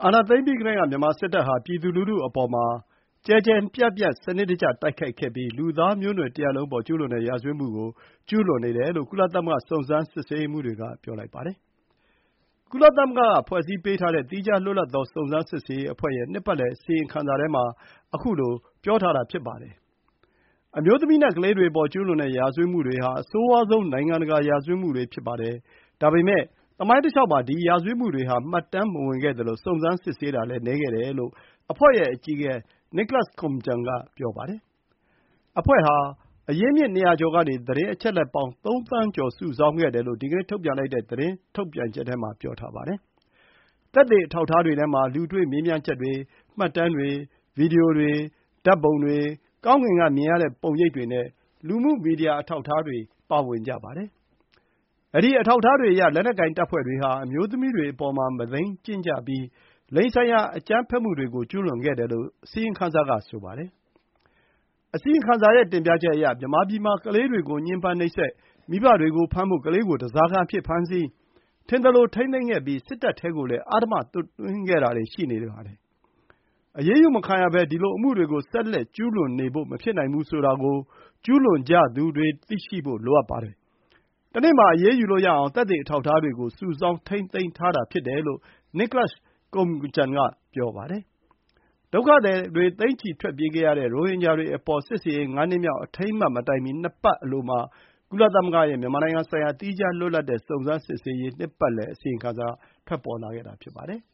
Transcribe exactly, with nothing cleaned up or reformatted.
အာဏာသိမ်းပြီးကတည်းကမြန်မာစစ်တပ်ဟာပြည်သူလူထုအပေါ်မှာကျယ်ကျယ်ပြန့်ပြန့်စနစ်တကျတိုက်ခိုက်ခဲ့ပြီးလူသားမျိုးနွယ်တရပ်လုံးအပေါ်ကျူးလွန်တဲ့ရာဇဝတ်မှုကိုကျူးလွန်နေတယ်လို့ကုလသမဂ္ဂစုံစမ်းစစ်ဆေးရေးမှူးတွေကပြောလိုက်ပါတယ်။ကုလသမဂ္ဂကဖွဲ့စည်းပေးထားတဲ့သီးခြားလွတ်လပ်သောစုံစမ်းစစ်ဆေးရေးအဖွဲ့ရဲ့နှစ်ပတ်လည်အစီရင်ခံစာထဲမှာခုလိုပြောထားတာဖြစ်ပါတယ်။အမျိုးသမီးနဲ့ကလေးတွေအပေါ်ကျူးလွန်တဲ့ရာဇဝတ်မှုတွေဟာအဆိုးဝါးဆုံးနိုင်ငံတကာရာဇဝတ်မှုတွေဖြစ်ပါတယ်။ဒါပေမဲ့သမိုင်းတလျှောက်မှာဒီရာဇဝတ်မှုတွေဟာမှတ်တမ်းမဝင်ခဲ့သလိုစုံစမ်းစစ်ဆေးတာလည်းနည်းခဲ့တယ်လို့အဖွဲ့ရဲ့အကြီးအကဲ Nicholas Koumjian ကပြောပါတယ်။အဖွဲ့ဟာအရင်းမြစ်နှစ်ရာကျော်ကနေသတင်းအချက်အလက်ပေါင်းသုံးသန်းကျော်စုဆောင်းခဲ့တယ်လို့ဒီကနေ့ထုတ်ပြန်လိုက်တဲ့သတင်းထုတ်ပြန်ချက်ထဲမှာပြောထားပါတယ်။သက်သေအထောက်အထားတွေထဲမှာလူတွေ့မေးမြန်းချက်တွေ၊မှတ်တမ်းတွေ၊ဗီဒီယိုတွေ၊ဓာတ်ပုံတွေ၊ကောင်းကင်ကမြင်ရတဲ့ပုံရိပ်တွေနဲ့လူမှုမီဒီယာအထောက်အထားတွေပါဝင်ကြပါတယ်။အဲဒီအထောက်အထားတွေအရလက်နက်ကိုင်တပ်ဖွဲ့တွေဟာအမျိုးသမီးတွေအပေါ်မှာမုဒိန်းကျင့်ကြပြီးလိင်ဆိုင်ရာအကြမ်းဖက်မှုတွေကိုကျူးလွန်ခဲ့တယ်လို့အစီရင်ခံစာကဆိုပါတယ်။အစီရင်ခံစာရဲ့တင်ပြချက်အရမြန်မာပြည်မှာကလေးတွေကိုညှဉ်းပန်းနှိပ်စက်၊မိဘတွေကိုဖမ်းဖို့ကလေးကိုဓားစာခံအဖြစ်ဖမ်းဆီး၊ထင်သလိုထိန်းသိမ်းခဲ့ပြီးစစ်တပ်ထဲကိုလည်းအဓမ္မသွတ်သွင်းခဲ့တာတွေရှိနေပါတယ်။အရေးယူမခံရဘဲဒီလိုအမှုတွေကိုဆက်လက်ကျူးလွန်နေဖို့မဖြစ်နိုင်ဘူးဆိုတာကိုကျူးလွန်ကြသူတွေသိရှိဖို့လိုအပ်ပါတယ်။တနေ့မှာအရေးယူလို့ရအောင်သက်သေအထောက်အထားတွေကိုစုဆောင်းထိန်းသိမ်းထားတာဖြစ်တယ်လို့ Nicholas Koumjian ကပြောပါတယ်။ဒုက္ခသည်တွေသိန်းချီထွက်ပြေးခဲ့ရတဲ့ရိုဟင်ဂျာတွေအပေါ်စစ်ဆင်ရေးငါးနှစ်မြောက်အထိမ်းအမှတ်မတိုင်မီနှစ်ပတ်အလိုမှာကုလသမဂ္ဂရဲ့မြန်မာနိုင်ငံဆိုင်ရာသီးခြားလွတ်လပ်တဲ့စုံစမ်းစစ်ဆေးရေးနှစ်ပတ်လည်အစီရင်ခံစာထွက်ပေါ်လာခဲ့တာဖြစ်ပါတယ်။